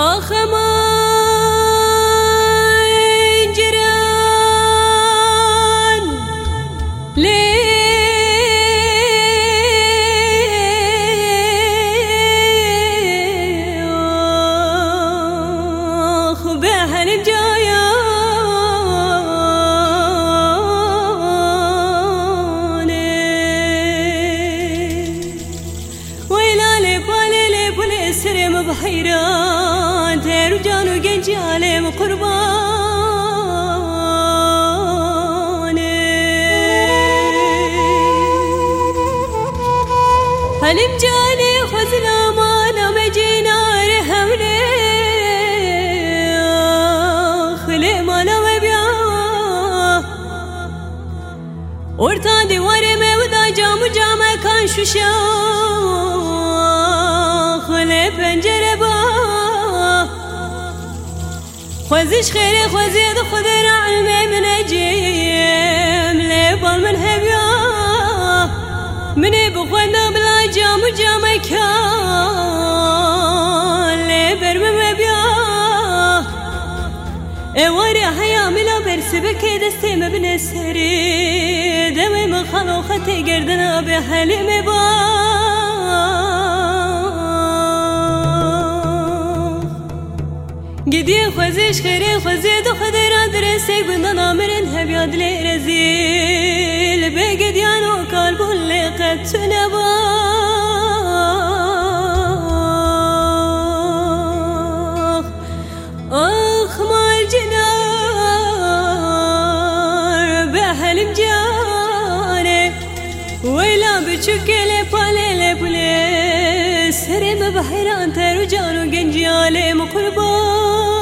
آخه من جران لی آخ به هنم جایانه ویلا لی بالی لی بولی سرم بحیران تیرو جانو گنجی علم قربانه هنم جانی خزلا مانا مجینار حوله خلی مانا مبیا ارتا دیواری مودا جامو جامع کان شوشا خلی پنجره با خوزش خیلی خوزید خود را علمي من اجيم لبال من هبيا مني بخونا بلا جامو جامع كان لبر مبيا اواري حيا ملا برسبك دستي مبنى سري دمي مخلوقتي قردنا بحلي مبا گدی خوزش خیری خوزید خود را درسته گندان آمرین هبیاد لی رزیل بگدیان و کاربون لیقت تو نباخ آخ مال جنار به حلم جانه ویلا بچوکی لی پالی لی پولی سرم بحیران ترو جانو گنجی آلیم قربان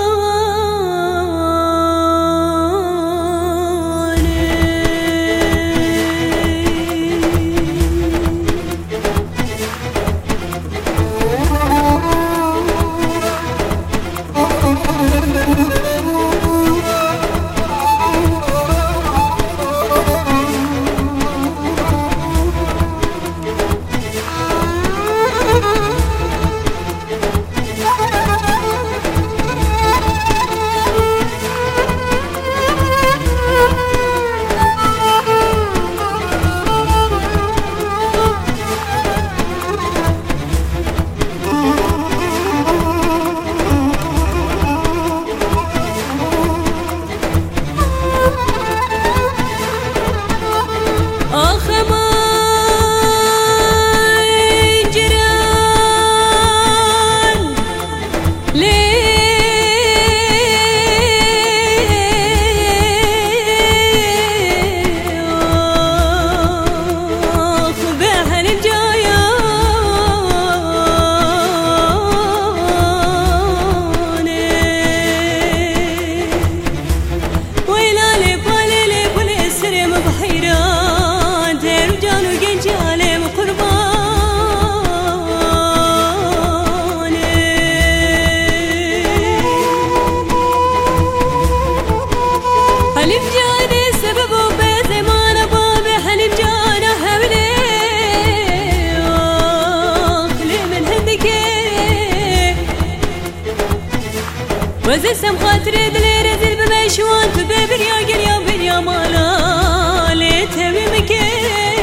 وزسم خاطر دلي رزل بمشوان تبيبر يا قل يا بن يا مالا ليتبي مكي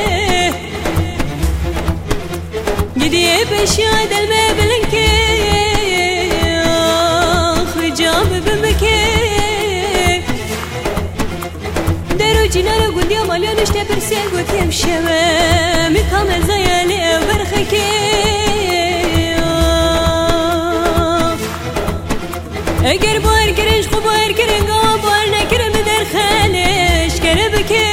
قدي بشاد المبلنكي خجاب بمكي درو جنارو قد يا ماليا نشتى برسيل قد يمشوى مكامل زيالي برخكي اگر بار کرنش خوب بار کرنگا بار نکرم در خالش کربکه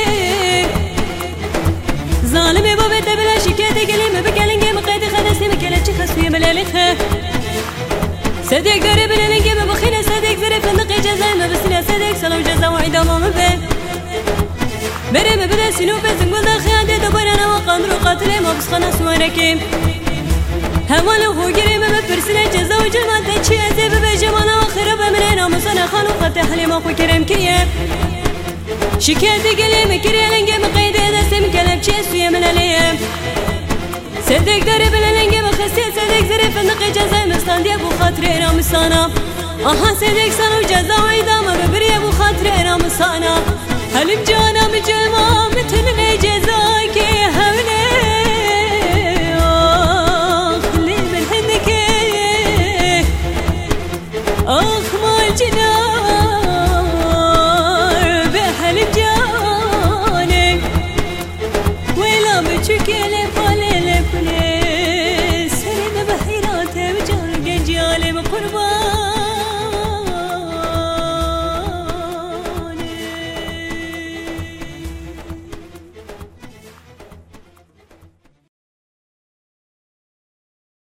ظالمي بابا تبلا شكاية قليمة بكالنجي مقيدي خدسي مكالتشي خسوية ملالخة صدق قريب لنجي بخينا صدق زرف لنقي جزاء ما بسنا صدق سلام جزاء وعيدا ماما بين بريم بدا سنوب زنقل دا خيادي دبر انا وقامرو قاتلي ما بسخنا سواركي هوالو هو قريب مبرسنا جزاء وجلمان تشي ازيب بجمانا وخرب منين ومصنع خانو فتح لي ما خو كريم كيه شكاية قليمة كريا لنجي مقيدي دستي مكالبشي سوية ملالية صدق داري بلا لنجي بخسي صدق زرف النقي جزاء مستان دي ابو خاطر خاطر رام سانا آها صدق سنو جزاء دام ببري ابو خاطر رام سانا هلم جانا مجمع مثل الجزاء